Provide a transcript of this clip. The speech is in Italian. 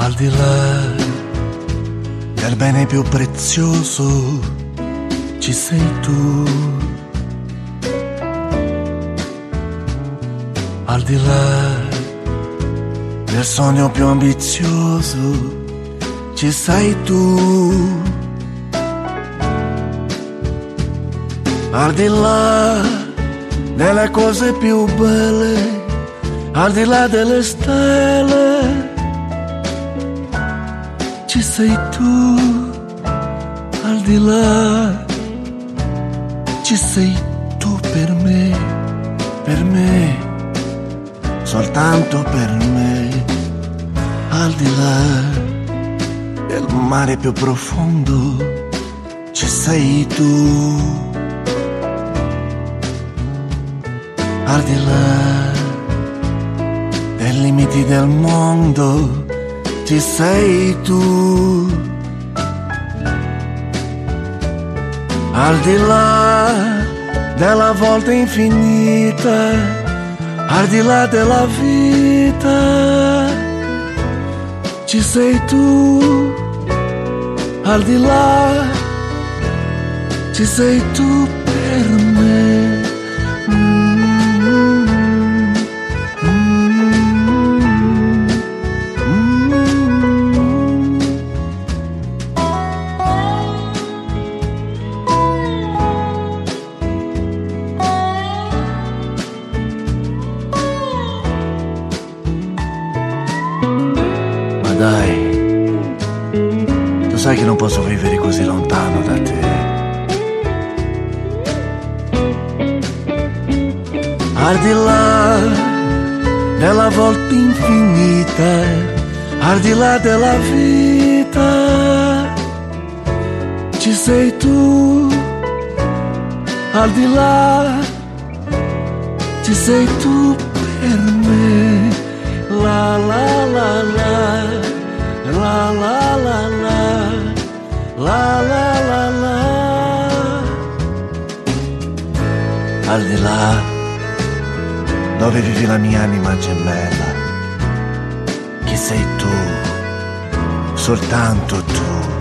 Al di là del bene più prezioso ci sei tu. Al di là del sogno più ambizioso ci sei tu. Al di là delle cose più belle, al di là delle stelle ci sei tu. Al di là ci sei tu per me, soltanto per me. Al di là del mare più profondo ci sei tu. Al di là dei limiti del mondo ci sei tu. Al di là della volta infinita, al di là della vita ci sei tu. Al di là ci sei tu per me. Dai, tu sai che non posso vivere così lontano da te. Al di là della volta infinita, al di là della vita ci sei tu. Al di là ci sei tu per me. La la la la, la la la la, la la la la. Al di là dove vivi la mia anima gemella, chi sei tu, soltanto tu.